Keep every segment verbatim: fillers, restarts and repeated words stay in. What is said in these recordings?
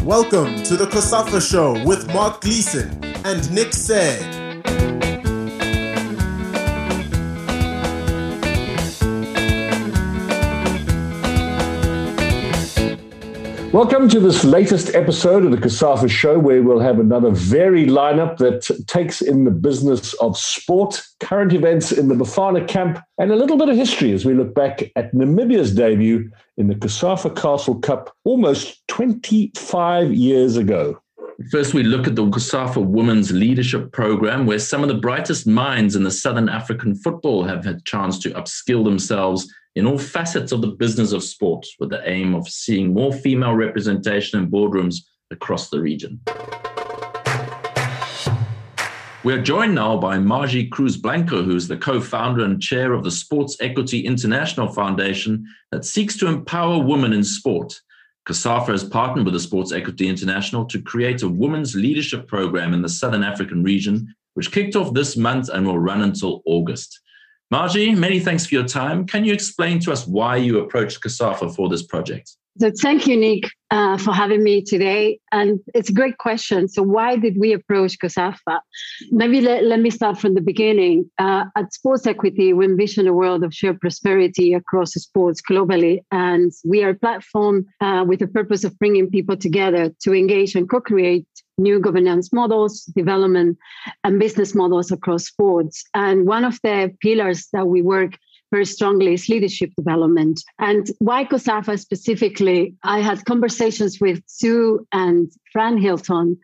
Welcome to the COSAFA Show with Mark Gleeson and Nick Said. Welcome to this latest episode of the COSAFA Show, where we'll have another varied lineup that takes in the business of sport, current events in the Bafana camp, and a little bit of history as we look back at Namibia's debut in the COSAFA Castle Cup almost twenty-five years ago. First, we look at the COSAFA Women's Leadership Program, where some of the brightest minds in the Southern African football have had a chance to upskill themselves in all facets of the business of sport, with the aim of seeing more female representation in boardrooms across the region. We are joined now by Margie Cruz Blanco, who is the co-founder and chair of the Sports Equity International Foundation that seeks to empower women in sport. COSAFA has partnered with the Sports Equity International to create a women's leadership program in the Southern African region, which kicked off this month and will run until August. Margie, many thanks for your time. Can you explain to us why you approached COSAFA for this project? So thank you, Nick, uh, for having me today. And it's a great question. So why did we approach COSAFA? Maybe let, let me start from the beginning. Uh, at Sports Equity, we envision a world of shared prosperity across sports globally. And we are a platform uh, with the purpose of bringing people together to engage and co-create new governance models, development, and business models across sports. And one of the pillars that we work very strongly is leadership development. And why COSAFA specifically? I had conversations with Sue and Fran Hilton,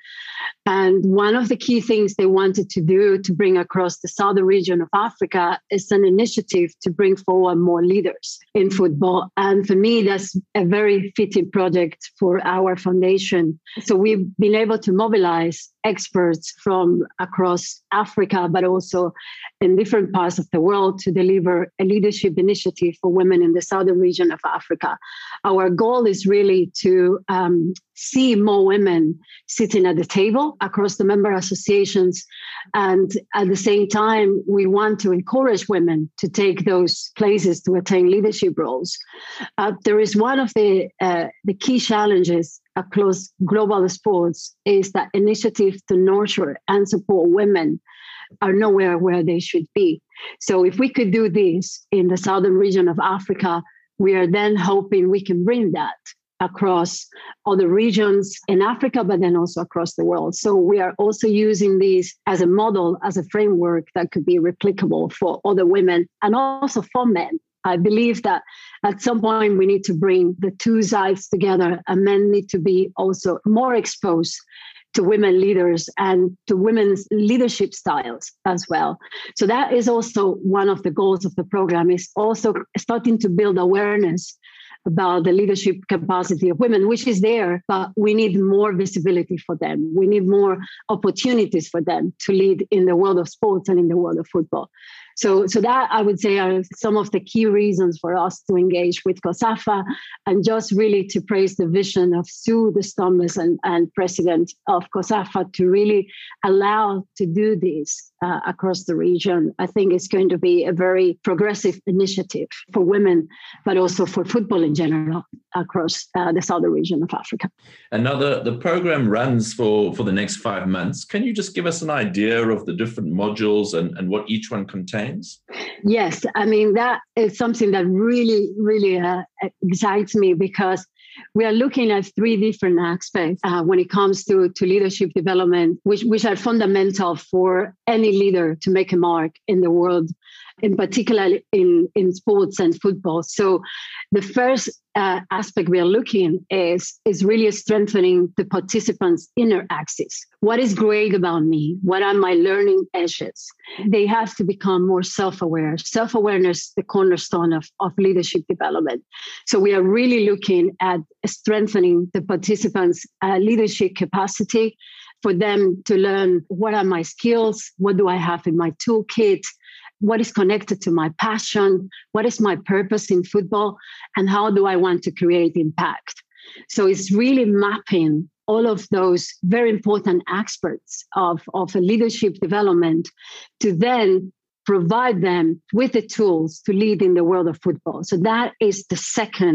and one of the key things they wanted to do to bring across the southern region of Africa is an initiative to bring forward more leaders in football. And for me, that's a very fitting project for our foundation. So we've been able to mobilize experts from across Africa, but also in different parts of the world to deliver a leadership initiative for women in the southern region of Africa. Our goal is really to um, see more women sitting at the table across the member associations. And at the same time, we want to encourage women to take those places to attain leadership roles. Uh, there is one of the, uh, the key challenges across global sports is that initiatives to nurture and support women are nowhere where they should be. So if we could do this in the southern region of Africa, we are then hoping we can bring that across other regions in Africa, but then also across the world. So we are also using this as a model, as a framework that could be replicable for other women and also for men. I believe that at some point we need to bring the two sides together, and men need to be also more exposed to women leaders and to women's leadership styles as well. So that is also one of the goals of the program, is also starting to build awareness about the leadership capacity of women, which is there, but we need more visibility for them. We need more opportunities for them to lead in the world of sports and in the world of football. So, so that I would say are some of the key reasons for us to engage with COSAFA, and just really to praise the vision of Sue de Stombes and, and president of COSAFA to really allow to do this uh, across the region. I think it's going to be a very progressive initiative for women, but also for football in general across uh, the southern region of Africa. And now the, the program runs for, for the next five months. Can you just give us an idea of the different modules and, and what each one contains? Yes, I mean, that is something that really, really uh, excites me, because we are looking at three different aspects uh, when it comes to, to leadership development, which, which are fundamental for any leader to make a mark in the world, in particular in, in sports and football. So the first uh, aspect we are looking is, is really strengthening the participants' inner axis. What is great about me? What are my learning edges? They have to become more self-aware. Self-awareness, the cornerstone of, of leadership development. So we are really looking at strengthening the participants' uh, leadership capacity, for them to learn what are my skills, what do I have in my toolkit, what is connected to my passion, what is my purpose in football, and how do I want to create impact. So it's really mapping all of those very important aspects of, of a leadership development to then provide them with the tools to lead in the world of football. So that is the second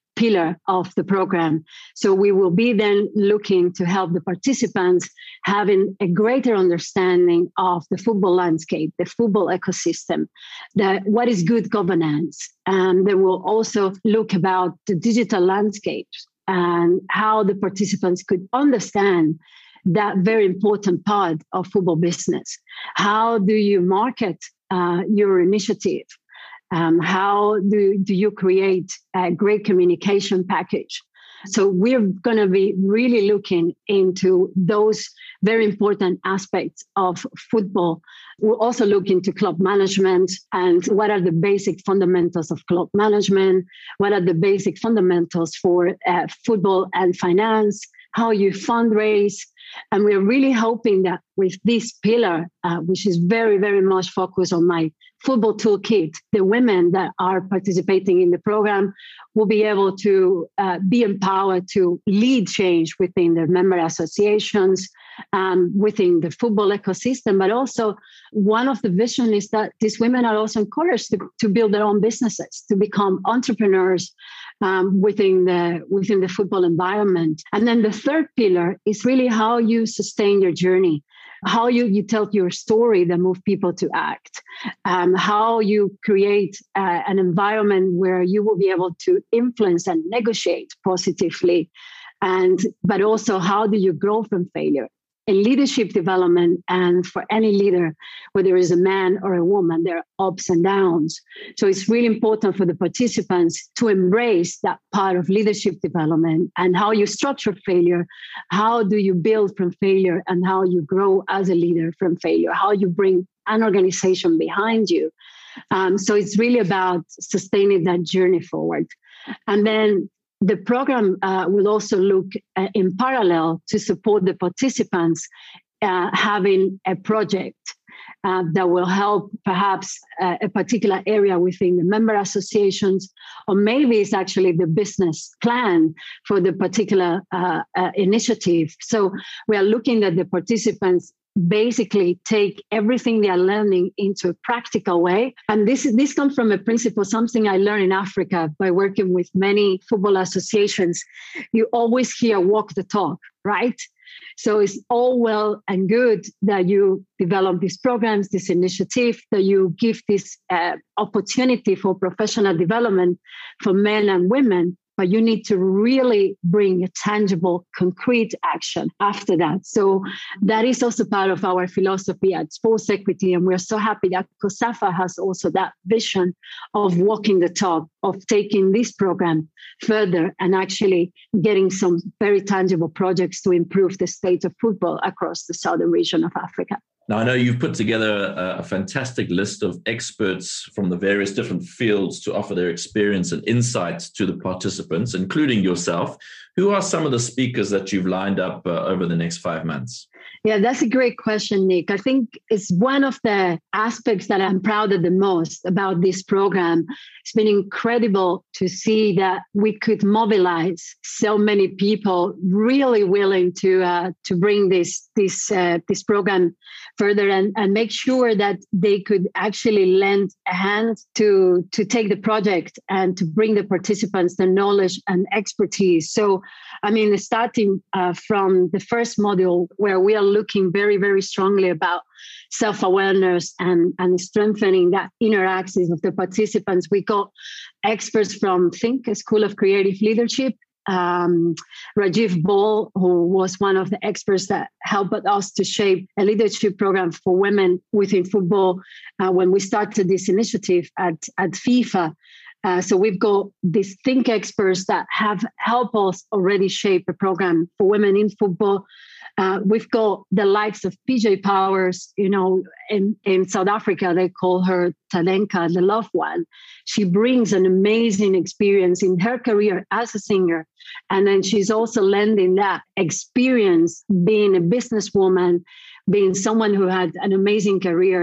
pillar of the program. So we will be then looking to help the participants having a greater understanding of the football landscape, the football ecosystem, the, what is good governance. And then we'll also look about the digital landscapes and how the participants could understand that very important part of football business. How do you market uh, your initiative? Um, how do, do you create a great communication package? So we're going to be really looking into those very important aspects of football. We'll also look into club management and what are the basic fundamentals of club management, what are the basic fundamentals for uh, football and finance, how you fundraise. And we're really hoping that with this pillar, uh, which is very, very much focused on my football toolkit, the women that are participating in the program will be able to uh, be empowered to lead change within their member associations, um, within the football ecosystem. But also one of the vision is that these women are also encouraged to, to build their own businesses, to become entrepreneurs um, within the within the football environment. And then the third pillar is really how you sustain your journey, how you, you tell your story that move people to act, um, how you create uh, an environment where you will be able to influence and negotiate positively, and but also how do you grow from failure? In leadership development, and for any leader, whether it's a man or a woman, there are ups and downs. So it's really important for the participants to embrace that part of leadership development and how you structure failure, how do you build from failure, and how you grow as a leader from failure, how you bring an organization behind you. Um, so it's really about sustaining that journey forward. And then the program uh, will also look uh, in parallel to support the participants uh, having a project uh, that will help perhaps uh, a particular area within the member associations, or maybe it's actually the business plan for the particular uh, uh, initiative. So we are looking at the participants basically take everything they are learning into a practical way. And this is this comes from a principle, something I learned in Africa by working with many football associations. You always hear walk the talk, right? So it's all well and good that you develop these programs, this initiative, that you give this uh, opportunity for professional development for men and women. But you need to really bring a tangible, concrete action after that. So that is also part of our philosophy at Sports Equity. And we're so happy that COSAFA has also that vision of walking the talk, of taking this program further and actually getting some very tangible projects to improve the state of football across the southern region of Africa. Now, I know you've put together a, a fantastic list of experts from the various different fields to offer their experience and insights to the participants, including yourself. Who are some of the speakers that you've lined up uh, over the next five months? Yeah, that's a great question, Nick. I think it's one of the aspects that I'm proud of the most about this program. It's been incredible to see that we could mobilize so many people really willing to uh, to bring this this uh, this program further and, and make sure that they could actually lend a hand to to take the project and to bring the participants the knowledge and expertise. So, I mean, starting uh, from the first module where we are looking very, very strongly about self-awareness and, and strengthening that inner axis of the participants. We got experts from Think, a School of Creative Leadership, um, Rajiv Ball, who was one of the experts that helped us to shape a leadership program for women within football uh, when we started this initiative at, at FIFA. Uh, so we've got these Think experts that have helped us already shape a program for women in football. Uh, we've got the likes of P J Powers, you know, in, in South Africa, they call her Talenka, the loved one. She brings an amazing experience in her career as a singer. And then she's also lending that experience being a businesswoman, being someone who had an amazing career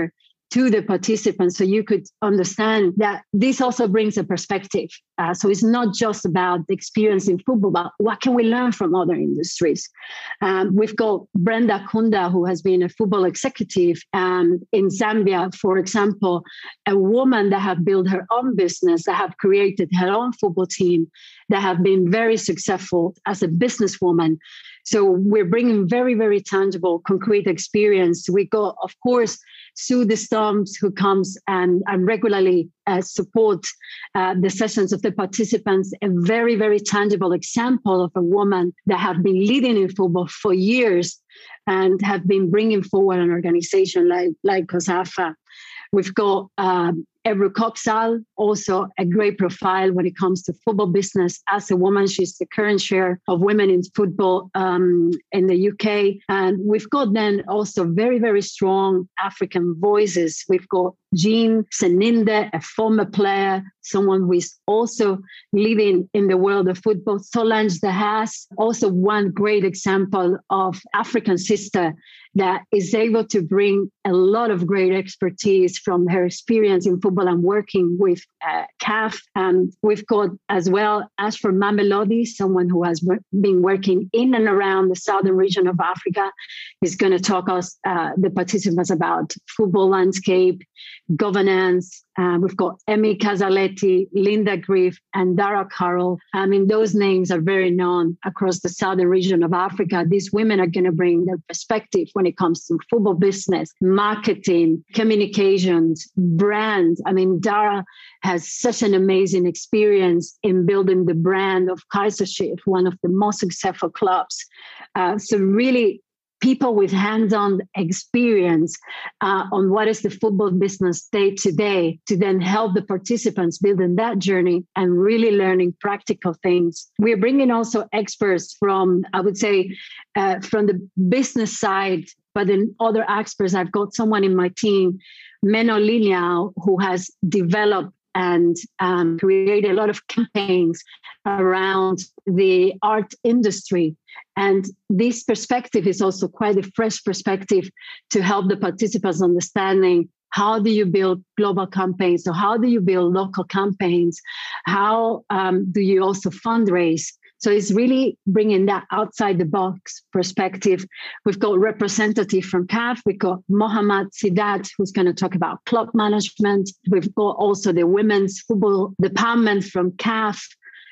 to the participants so you could understand that this also brings a perspective. Uh, so it's not just about the experience in football, but what can we learn from other industries? Um, we've got Brenda Kunda, who has been a football executive um, in Zambia, for example, a woman that have built her own business, that have created her own football team, that have been very successful as a businesswoman. So we're bringing very, very tangible, concrete experience. We got, of course, Sue the Storms, who comes and, and regularly uh, support uh, the sessions of the participants, a very, very tangible example of a woman that have been leading in football for years and have been bringing forward an organization like, like COSAFA. We've got um, Ebru Koksal, also a great profile when it comes to football business. As a woman, she's the current chair of Women in Football um, in the U K. And we've got then also very, very strong African voices. We've got Jean Seninde, a former player, someone who is also living in the world of football. Solange Dehas, also one great example of African sister that is able to bring a lot of great expertise from her experience in football and working with uh, C A F. And we've got as well Ashford Mamelodi, someone who has been working in and around the southern region of Africa. He's going to talk us, uh, the participants, about football landscape, governance. Uh, we've got Emmy Casaletti, Linda Griff, and Dara Carroll. I mean, those names are very known across the southern region of Africa. These women are going to bring their perspective when it comes to football business, marketing, communications, brand. I mean, Dara has such an amazing experience in building the brand of Kaiser Chiefs, one of the most successful clubs. Uh, so really, people with hands-on experience uh, on what is the football business day to day to then help the participants build in that journey and really learning practical things. We're bringing also experts from, I would say, uh, from the business side, but then other experts. I've got someone in my team, Menno Liliao, who has developed and um, created a lot of campaigns around the art industry. And this perspective is also quite a fresh perspective to help the participants understanding how do you build global campaigns? So how do you build local campaigns? How um, do you also fundraise? So it's really bringing that outside the box perspective. We've got representative from C A F. We've got Mohammad Sidat, who's going to talk about club management. We've got also the women's football department from C A F.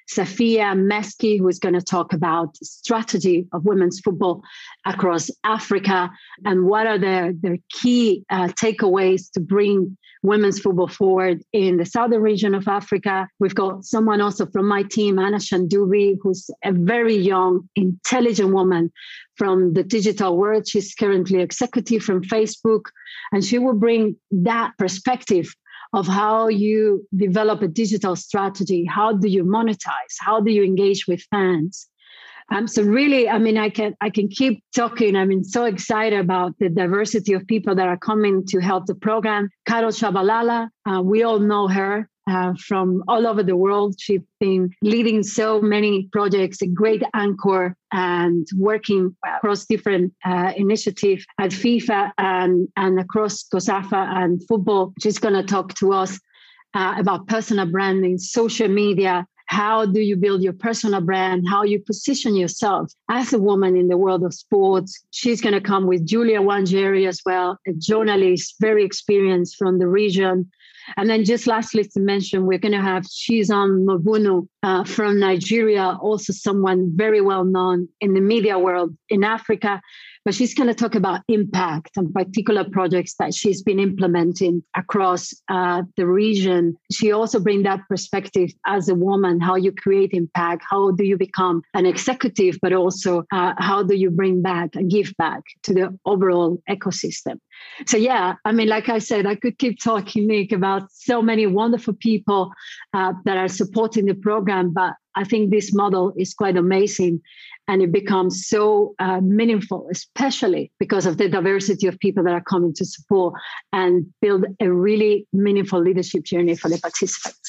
Safia Meski, who is going to talk about the strategy of women's football across Africa and what are their, their key uh, takeaways to bring women's football forward in the southern region of Africa. We've got someone also from my team, Anna Shandubi, who's a very young, intelligent woman from the digital world. She's currently executive from Facebook, and she will bring that perspective of how you develop a digital strategy. How do you monetize? How do you engage with fans? Um, so really, I mean, I can I can keep talking. I'm so excited about the diversity of people that are coming to help the program. Carol Shabalala, uh, we all know her uh, from all over the world. She's been leading so many projects, a great anchor, and working across different uh, initiatives at FIFA and, and across COSAFA and football. She's going to talk to us uh, about personal branding, social media. How do you build your personal brand? How you position yourself as a woman in the world of sports? She's going to come with Julia Wangeri as well, a journalist, very experienced from the region. And then just lastly to mention, we're going to have Shizan Mobunu uh, from Nigeria, also someone very well known in the media world in Africa. But she's going to talk about impact and particular projects that she's been implementing across uh, the region. She also brings that perspective as a woman, how you create impact, how do you become an executive, but also uh, how do you bring back and give back to the overall ecosystem. So yeah, I mean, like I said, I could keep talking, Nick, about so many wonderful people uh, that are supporting the program, but I think this model is quite amazing and it becomes so uh, meaningful, especially because of the diversity of people that are coming to support and build a really meaningful leadership journey for the participants.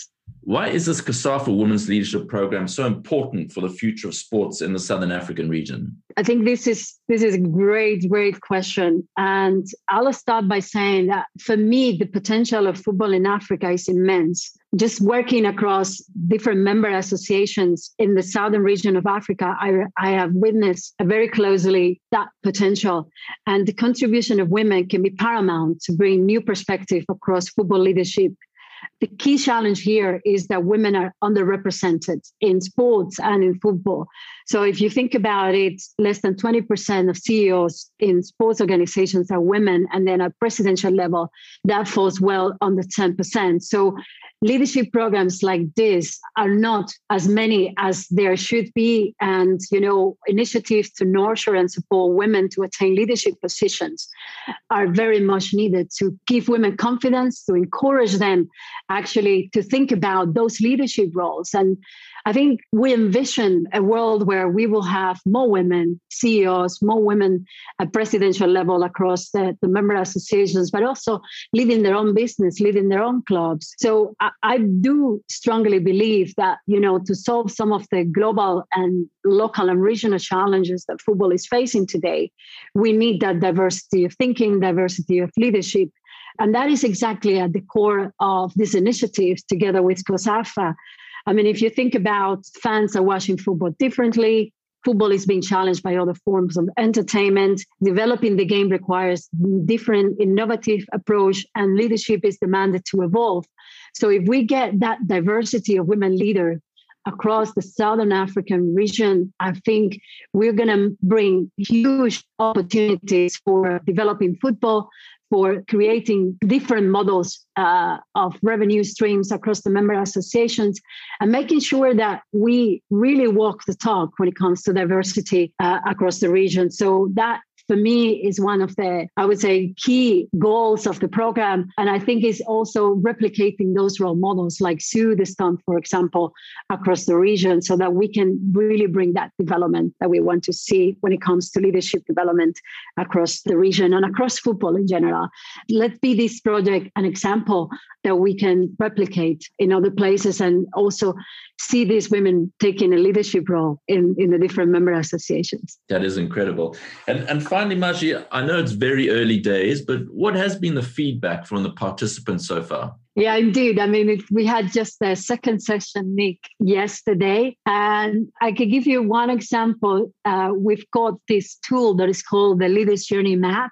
Why is this COSAFA Women's Leadership Program so important for the future of sports in the Southern African region? I think this is this is a great, great question. And I'll start by saying that for me, the potential of football in Africa is immense. Just working across different member associations in the southern region of Africa, I, I have witnessed very closely that potential. And the contribution of women can be paramount to bring new perspective across football leadership. The key challenge here is that women are underrepresented in sports and in football. So if you think about it, less than twenty percent of C E Os in sports organizations are women, and then at presidential level, that falls well under ten percent. So leadership programs like this are not as many as there should be. And, you know, initiatives to nurture and support women to attain leadership positions are very much needed to give women confidence, to encourage them actually to think about those leadership roles. And I think we envision a world where we will have more women C E Os, more women at presidential level across the, the member associations, but also leading their own business, leading their own clubs. So I, I do strongly believe that, you know, to solve some of the global and local and regional challenges that football is facing today, we need that diversity of thinking, diversity of leadership. And that is exactly at the core of these initiatives together with COSAFA. I mean, if you think about fans are watching football differently, football is being challenged by other forms of entertainment. Developing the game requires different innovative approach, and leadership is demanded to evolve. So if we get that diversity of women leaders across the Southern African region, I think we're going to bring huge opportunities for developing football, for creating different models uh, of revenue streams across the member associations, and making sure that we really walk the talk when it comes to diversity uh, across the region. So that, for me, is one of the, I would say, key goals of the program. And I think is also replicating those role models like Sue the Stump, for example, across the region, so that we can really bring that development that we want to see when it comes to leadership development across the region and across football in general. Let be this project an example that we can replicate in other places, and also see these women taking a leadership role in, in the different member associations. That is incredible. And, and finally, Margie, I know it's very early days, but what has been the feedback from the participants so far? Yeah, indeed. I mean, it, we had just a second session, Nick, yesterday. And I can give you one example. Uh, we've got this tool that is called the Leaders Journey Map.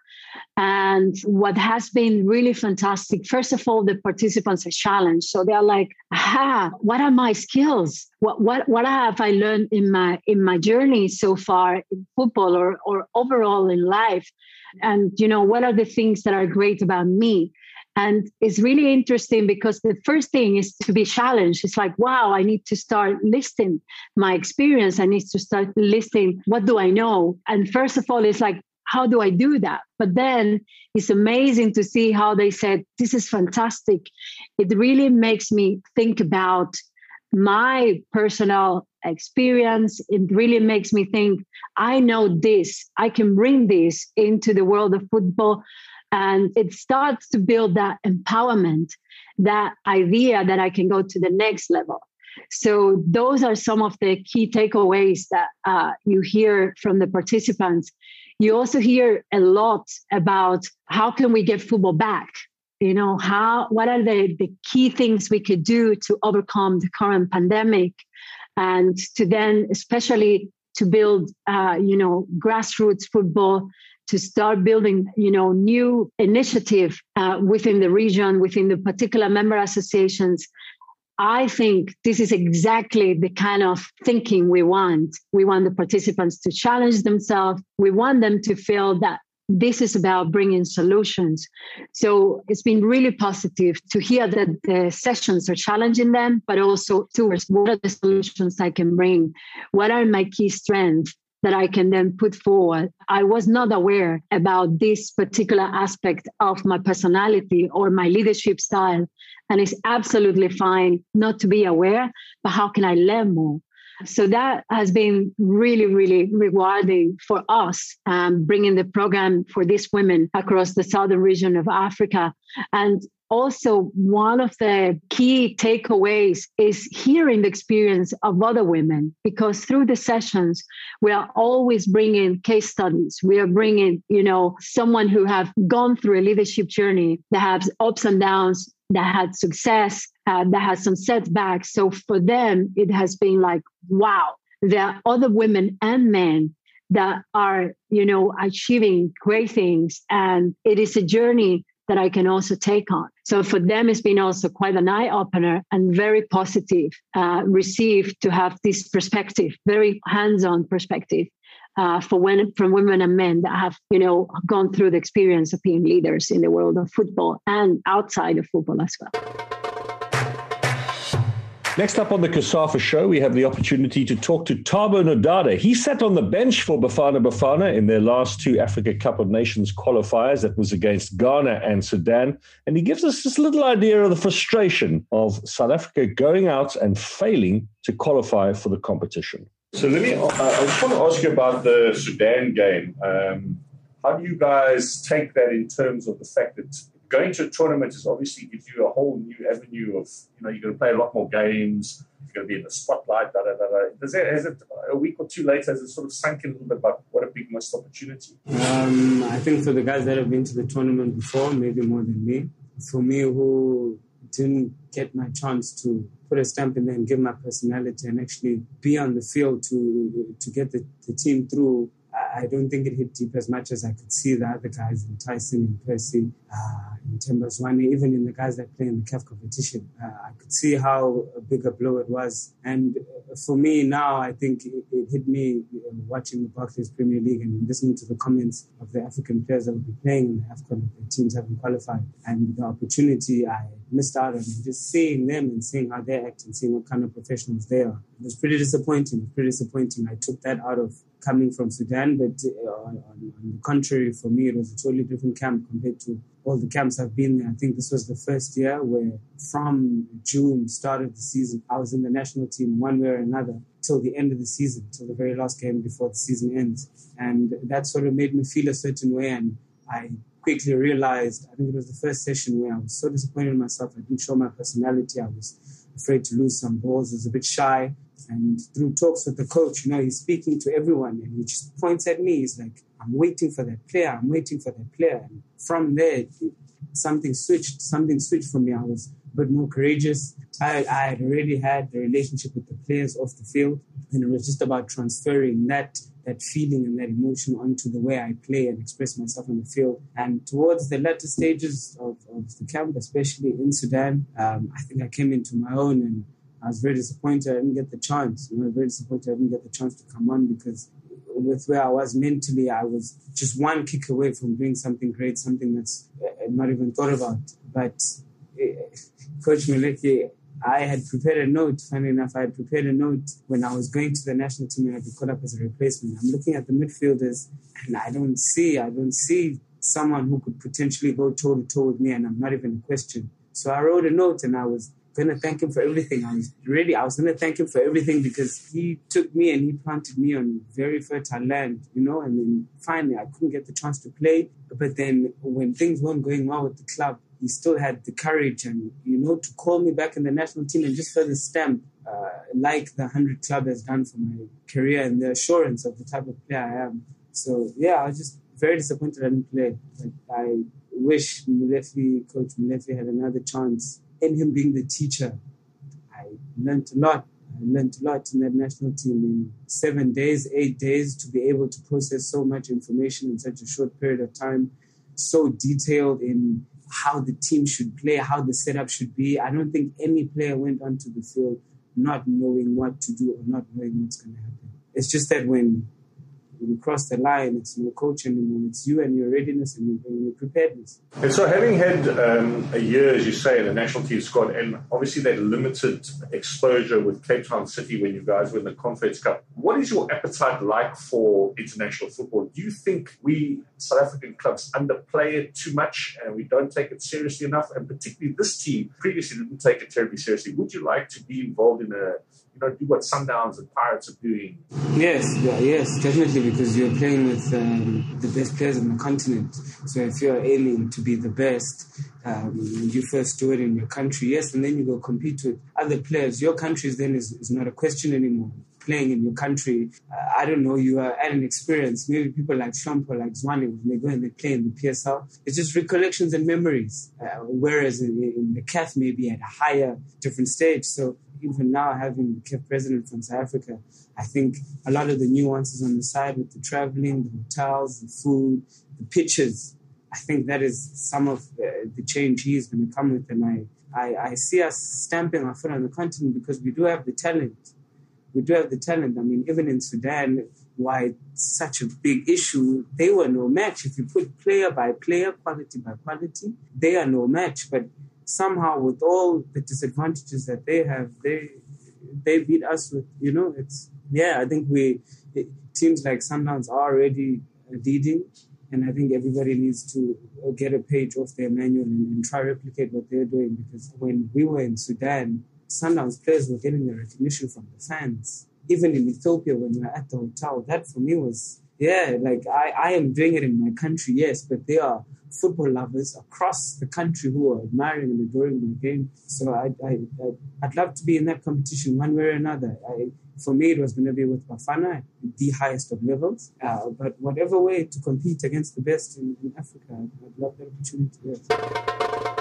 And what has been really fantastic, first of all, the participants are challenged. So they're like, aha, what are my skills? What what what have I learned in my in my journey so far in football or or overall in life? And, you know, what are the things that are great about me? And it's really interesting because the first thing is to be challenged. It's like, wow, I need to start listing my experience. I need to start listing, what do I know? And first of all, it's like, how do I do that? But then it's amazing to see how they said, this is fantastic. It really makes me think about my personal experience. It really makes me think, I know this, I can bring this into the world of football. And it starts to build that empowerment, that idea that I can go to the next level. So those are some of the key takeaways that uh, you hear from the participants. You also hear a lot about how can we get football back? You know, how, what are the, the key things we could do to overcome the current pandemic, and to then especially to build, uh, you know, grassroots football, to start building, you know, new initiative uh, within the region, within the particular member associations. I think this is exactly the kind of thinking we want. We want the participants to challenge themselves. We want them to feel that this is about bringing solutions. So it's been really positive to hear that the sessions are challenging them, but also towards what are the solutions I can bring? What are my key strengths that I can then put forward? I was not aware about this particular aspect of my personality or my leadership style. And it's absolutely fine not to be aware, but how can I learn more? So that has been really, really rewarding for us, um, bringing the program for these women across the southern region of Africa. And also one of the key takeaways is hearing the experience of other women, because through the sessions, we are always bringing case studies. We are bringing, you know, someone who have gone through a leadership journey that has ups and downs, that had success, uh, that has some setbacks. So for them, it has been like, wow, there are other women and men that are, you know, achieving great things. And it is a journey that I can also take on. So for them, it's been also quite an eye-opener and very positive uh, received to have this perspective, very hands-on perspective uh, for when, from women and men that have, you know, gone through the experience of being leaders in the world of football and outside of football as well. Next up on the COSAFA show, we have the opportunity to talk to Thabo Nodada. He sat on the bench for Bafana Bafana in their last two Africa Cup of Nations qualifiers. That was against Ghana and Sudan. And he gives us this little idea of the frustration of South Africa going out and failing to qualify for the competition. So let me, uh, I just want to ask you about the Sudan game. Um, how do you guys take that in terms of the fact that going to a tournament is obviously gives you a whole new avenue of, you know, you're going to play a lot more games, you're going to be in the spotlight, da, da, da, da. Does it, is it a week or two later, has it sort of sunk in a little bit about what a big missed opportunity? Um, I think for the guys that have been to the tournament before, maybe more than me. For me, who didn't get my chance to put a stamp in there and give my personality and actually be on the field to to get the, the team through, I don't think it hit deep as much as I could see the other guys in Tyson, in Percy, uh, in Tembazwane, even in the guys that play in the C A F competition. Uh, I could see how a bigger blow it was. And for me now, I think it, it hit me uh, watching the Barclays Premier League and listening to the comments of the African players that will be playing in the AFCON, the teams haven't qualified. And the opportunity I missed out on, just seeing them and seeing how they act and seeing what kind of professionals they are. It was pretty disappointing. It was pretty disappointing. I took that out of coming from Sudan, but uh, on, on the contrary, for me, it was a totally different camp compared to all the camps I've been there. I think this was the first year where from June, start of the season, I was in the national team one way or another till the end of the season, till the very last game before the season ends. And that sort of made me feel a certain way. And I quickly realized, I think it was the first session where I was so disappointed in myself. I didn't show my personality. I was afraid to lose some balls. I was a bit shy. And through talks with the coach, you know, he's speaking to everyone and he just points at me. He's like, I'm waiting for that player. I'm waiting for that player. And from there, it, something switched. Something switched for me. I was a bit more courageous. I, I had already had the relationship with the players off the field. And it was just about transferring that that feeling and that emotion onto the way I play and express myself on the field. And towards the latter stages of, of the camp, especially in Sudan, um, I think I came into my own and I was very disappointed I didn't get the chance. You know, very disappointed I didn't get the chance to come on because with where I was mentally, I was just one kick away from doing something great, something that's uh, not even thought about. But uh, Coach Moleki, I had prepared a note. Funny enough, I had prepared a note when I was going to the national team and I'd be called up as a replacement. I'm looking at the midfielders and I don't see, I don't see someone who could potentially go toe to toe with me, and I'm not even a question. So I wrote a note and I was going to thank him for everything. I was ready. I was going to thank him for everything because he took me and he planted me on very fertile land, you know, and then finally I couldn't get the chance to play. But then when things weren't going well with the club, he still had the courage and, you know, to call me back in the national team and just further stamp, uh, like the one hundred Club has done for my career and the assurance of the type of player I am. So, yeah, I was just very disappointed I didn't play. But I wish Molefe, Coach Molefe had another chance. In him being the teacher, I learned a lot. I learned a lot in that national team in seven days, eight days, to be able to process so much information in such a short period of time, so detailed in how the team should play, how the setup should be. I don't think any player went onto the field not knowing what to do or not knowing what's going to happen. It's just that when you cross the line, it's no coach anymore. It's you and your readiness and your, and your preparedness. And so having had um, a year, as you say, in the national team squad, and obviously that limited exposure with Cape Town City when you guys were in the Conference Cup, what is your appetite like for international football? Do you think we South African clubs underplay it too much and we don't take it seriously enough? And particularly this team previously didn't take it terribly seriously. Would you like to be involved in a you know, do what Sundowns and Pirates are doing? Yes, yeah, yes, definitely, because you're playing with um, the best players on the continent. So if you're aiming to be the best, um, you first do it in your country, yes, and then you go compete with other players. Your country then is, is not a question anymore. Playing in your country, uh, I don't know, you are at an experience. Maybe people like Shampo, like Zwane, when they go and they play in the P S L, it's just recollections and memories. Uh, whereas in, in the C A F, maybe at a higher, different stage. So even now, having the C A F president from South Africa, I think a lot of the nuances on the side with the traveling, the hotels, the food, the pitches, I think that is some of the, the change he's going to come with. And I, I, I see us stamping our foot on the continent because we do have the talent. We do have the talent. I mean, even in Sudan, why it's such a big issue, they were no match. If you put player by player, quality by quality, they are no match. But somehow with all the disadvantages that they have, they they beat us with, you know, it's, yeah, I think we, it seems like Sundowns are already leading. And I think everybody needs to get a page off their manual and, and try to replicate what they're doing. Because when we were in Sudan, Sundowns players were getting the recognition from the fans. Even in Ethiopia, when we were at the hotel, that for me was, yeah, like I, I am doing it in my country, yes, but there are football lovers across the country who are admiring and adoring my game. So I, I, I, I'd love to be in that competition one way or another. I, for me, it was going to be with Bafana, the highest of levels. Uh, but whatever way to compete against the best in, in Africa, I'd, I'd love that opportunity, yes.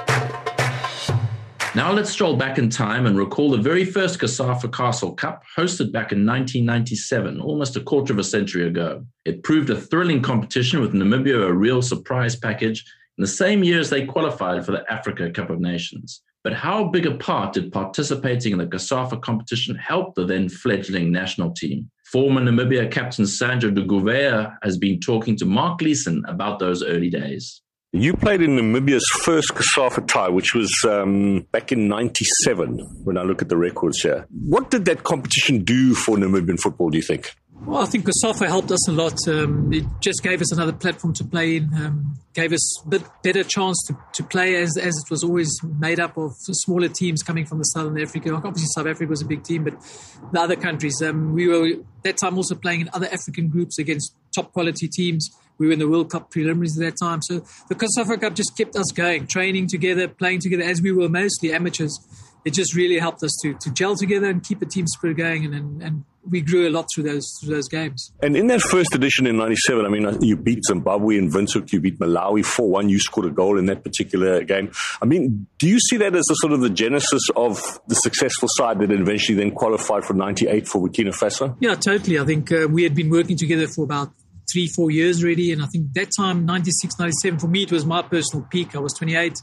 Now let's stroll back in time and recall the very first COSAFA Castle Cup, hosted back in nineteen ninety-seven, almost a quarter of a century ago. It proved a thrilling competition with Namibia a real surprise package in the same year as they qualified for the Africa Cup of Nations. But how big a part did participating in the COSAFA competition help the then fledgling national team? Former Namibia captain Sandro de Gouveia has been talking to Mark Gleeson about those early days. You played in Namibia's first COSAFA tie, which was um, back in ninety-seven, when I look at the records here. What did that competition do for Namibian football, do you think? Well, I think COSAFA helped us a lot. Um, it just gave us another platform to play in, um, gave us a bit better chance to, to play as as it was always made up of smaller teams coming from the Southern Africa. Obviously, South Africa was a big team, but the other countries. Um, we were at that time also playing in other African groups against top quality teams. We were in the World Cup preliminaries at that time. So the COSAFA Cup just kept us going, training together, playing together, as we were mostly amateurs. It just really helped us to to gel together and keep a team spirit going, and, and, and we grew a lot through those through those games. And in that first edition in ninety-seven, I mean, you beat Zimbabwe in Windhoek, you beat Malawi four one, you scored a goal in that particular game. I mean, do you see that as the sort of the genesis of the successful side that eventually then qualified for ninety-eight for Burkina Faso? Yeah, totally. I think uh, we had been working together for about three, four years already, and I think that time, ninety-six, ninety-seven, for me, it was my personal peak. I was twenty-eight.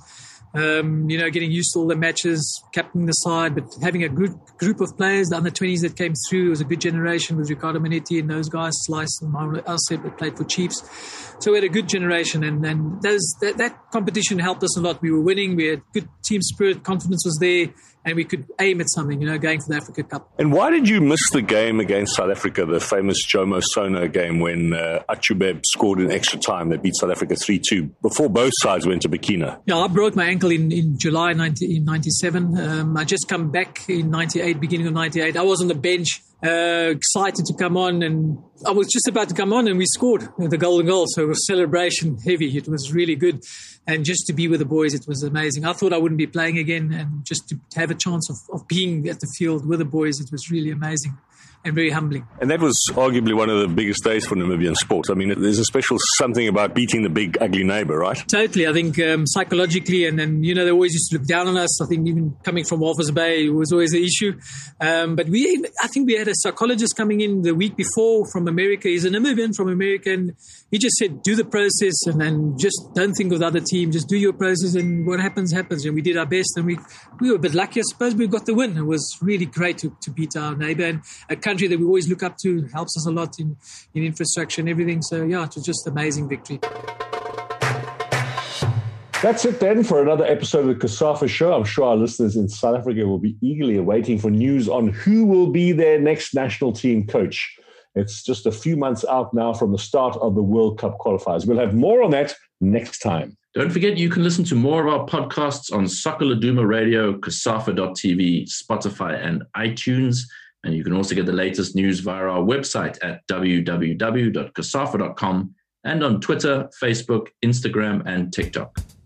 Um, you know, getting used to all the matches, captaining the side, but having a good group of players, the under twenties that came through, it was a good generation with Ricardo Manetti and those guys, Slice and Mauro Alceb that played for Chiefs. So we had a good generation, and, and those, that, that competition helped us a lot. We were winning, we had good team spirit, confidence was there, and we could aim at something, you know, going for the Africa Cup. And why did you miss the game against South Africa, the famous Jomo Sono game when uh, Achube scored in extra time that beat South Africa three two before both sides went to Burkina? Yeah, I broke my ankle in, in July nineteen ninety-seven. Um, I just come back in ninety-eight, beginning of ninety-eight. I was on the bench, uh, excited to come on, and I was just about to come on, and we scored the golden goal. So it was celebration heavy. It was really good. And just to be with the boys, it was amazing. I thought I wouldn't be playing again, and just to have a chance of, of being at the field with the boys, it was really amazing and very humbling. And that was arguably one of the biggest days for Namibian sport. I mean, there's a special something about beating the big, ugly neighbour, right? Totally. I think um, psychologically, and then, you know, they always used to look down on us. I think even coming from Walvis Bay, it was always an issue. Um, but we, I think we had a psychologist coming in the week before from America. He's a Namibian from America, and he just said, do the process and then just don't think of the other team. Just do your process, and what happens, happens. And we did our best, and we we were a bit lucky, I suppose. We got the win. It was really great to, to beat our neighbour, and a country that we always look up to, helps us a lot in, in infrastructure and everything. So, yeah, it was just an amazing victory. That's it then for another episode of the COSAFA Show. I'm sure our listeners in South Africa will be eagerly awaiting for news on who will be their next national team coach. It's just a few months out now from the start of the World Cup qualifiers. We'll have more on that next time. Don't forget you can listen to more of our podcasts on Soccer Laduma Radio, COSAFA dot T V, Spotify and iTunes. And you can also get the latest news via our website at w w w dot casafa dot com and on Twitter, Facebook, Instagram, and TikTok.